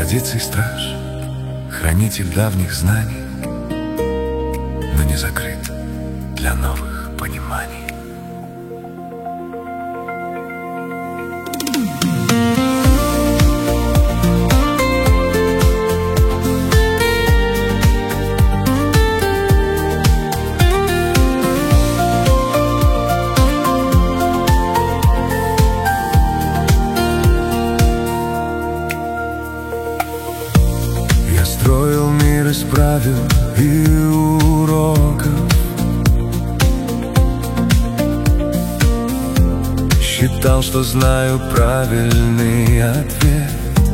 Традиций страж, хранитель давних знаний, но не закрыт для новых пониманий. Строил мир из правил и уроков, считал, что знаю правильный ответ.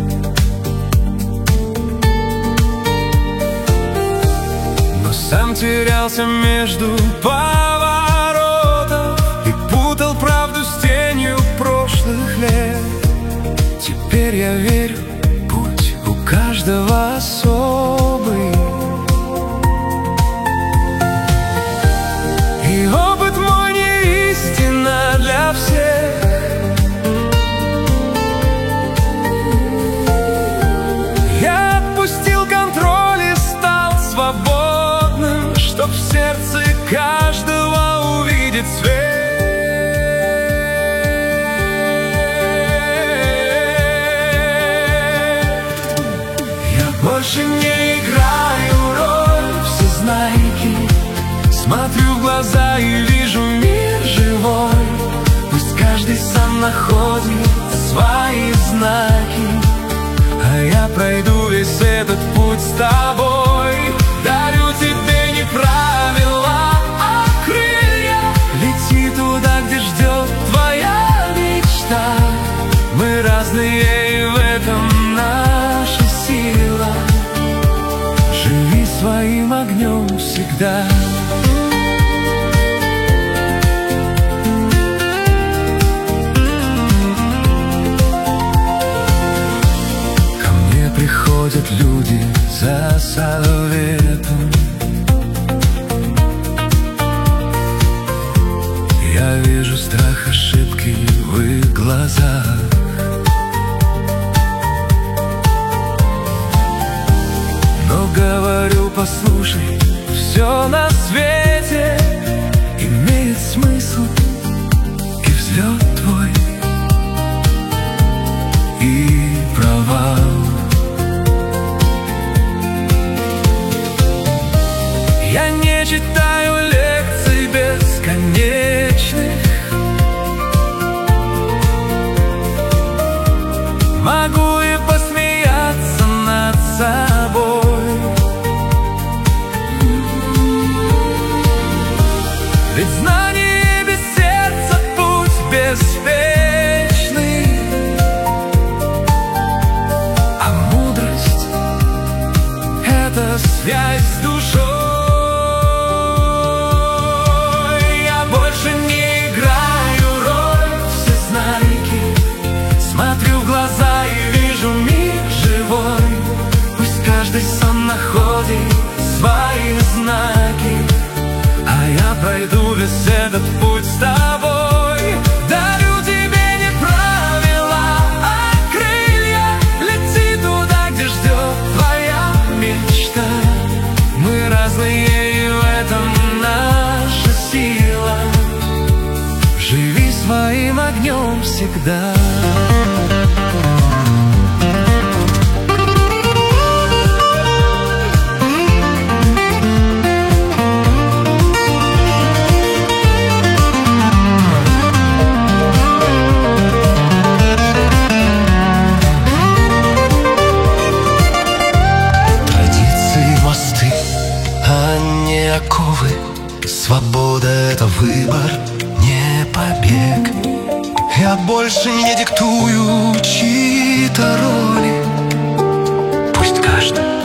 Но сам терялся между поворотов и путал правду с тенью прошлых лет. Теперь я верю, путь у каждого особый, и опыт мой не истина для всех. Я отпустил контроль и стал свободным, чтоб в сердце каждого увидеть свет. Больше не играю роль всезнайки, смотрю в глаза и вижу мир живой. Пусть каждый сам находит свои знаки, а я пройду весь этот путь с тобой. Дарю тебе не правила, а крылья. Лети туда, где ждет твоя мечта. Мы разные, и в этом наша сила. Живи своим огнем всегда. Ко мне приходят люди за советом. Я вижу страх, ошибки в их глазах. Но говорю, послушай, все на свете имеет смысл, и взлет твой, и провал. Я не читаю лекций бесконечных, могу и посмеяться над собой. Ведь знание без сердца путь беспечный, а мудрость — это связь с душой. Я больше не играю роль всезнайки, смотрю в глаза и вижу мир живой. Пусть каждый сам находит свои знаки, а я пройду весь этот путь с тобой. Дарю тебе не правила, а крылья. Лети туда, где ждет твоя мечта. Мы разные, и в этом наша сила. Живи своим огнем всегда. Оковы. Свобода — это выбор, не побег. Я больше не диктую чьи-то роли. Пусть каждый